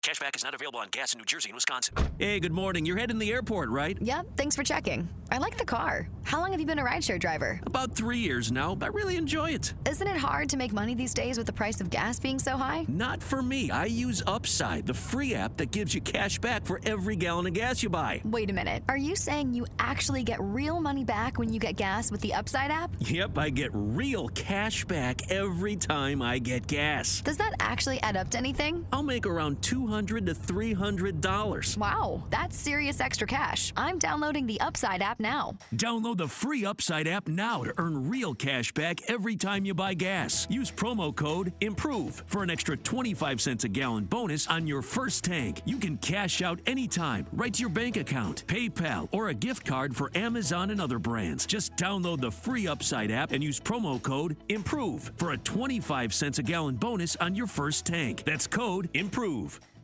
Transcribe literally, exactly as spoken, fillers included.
Cashback is not available on gas in New Jersey and Wisconsin. Hey, good morning. You're heading to the airport, right? Yep, thanks for checking. I like the car. How long have you been a rideshare driver? About three years now, but I really enjoy it. Isn't it hard to make money these days with the price of gas being so high? Not for me. I use Upside, the free app that gives you cash back for every gallon of gas you buy. Wait a minute. Are you saying you actually get real money back when you get gas with the Upside app? Yep, I get real cash back every time I get gas. Does that actually add up to anything? I'll make around two hundred to three hundred dollars. Wow, that's serious extra cash. I'm downloading the Upside app now. Download the free Upside app now to earn real cash back every time you buy gas. Use promo code IMPROVE for an extra twenty-five cents a gallon bonus on your first tank. You can cash out anytime, right to your bank account, PayPal, or a gift card for Amazon and other brands. Just download the free Upside app and use promo code IMPROVE for a twenty-five cents a gallon bonus on your first tank. That's code IMPROVE.